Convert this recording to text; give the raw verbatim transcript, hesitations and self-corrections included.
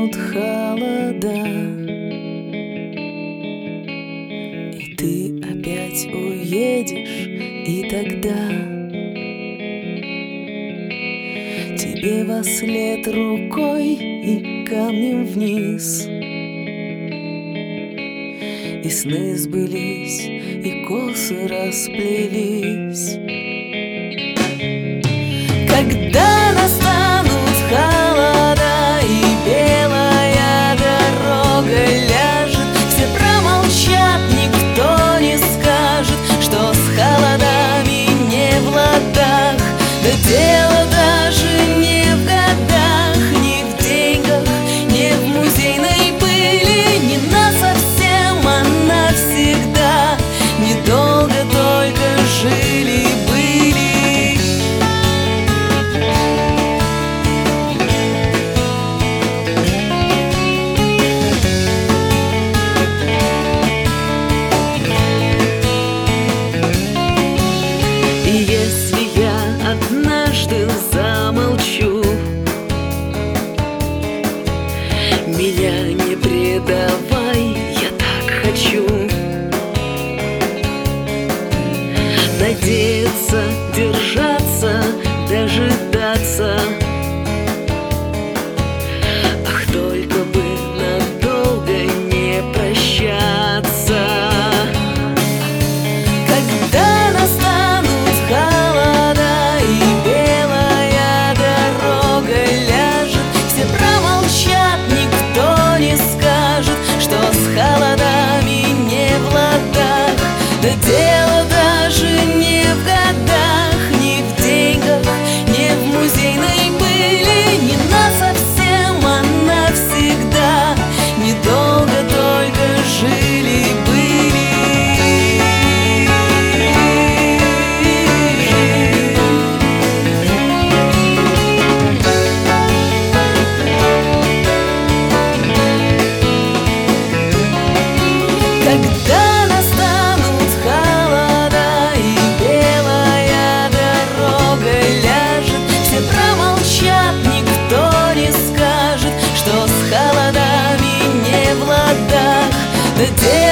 настанут холода, и ты опять уедешь, и тогда тебе вослед рукой и камнем вниз. И сны сбылись, и косы расплелись. Когда настанут холода и белая дорога ляжет, все промолчат, никто не скажет, что с холодами не в ладах. Да дело даже не в годах, не в деньгах, не в музейной пыли, не насовсем, а навсегда. Недолго только жили-были. И если я однажды замолчу, меня не предавай, я так хочу надеяться, держаться, дожидаться. Ах, только бы надолго не прощаться. Когда настанут холода и белая дорога ляжет, все промолчат, никто не скажет, что с холодами не в ладах. Да дело даже не в годах, не в деньгах, не в музейной пыли, не насовсем, а навсегда. Недолго только жили-были. Когда настанут холода и белая дорога ляжет, все промолчат, никто не скажет, что с холодами не в ладах. Да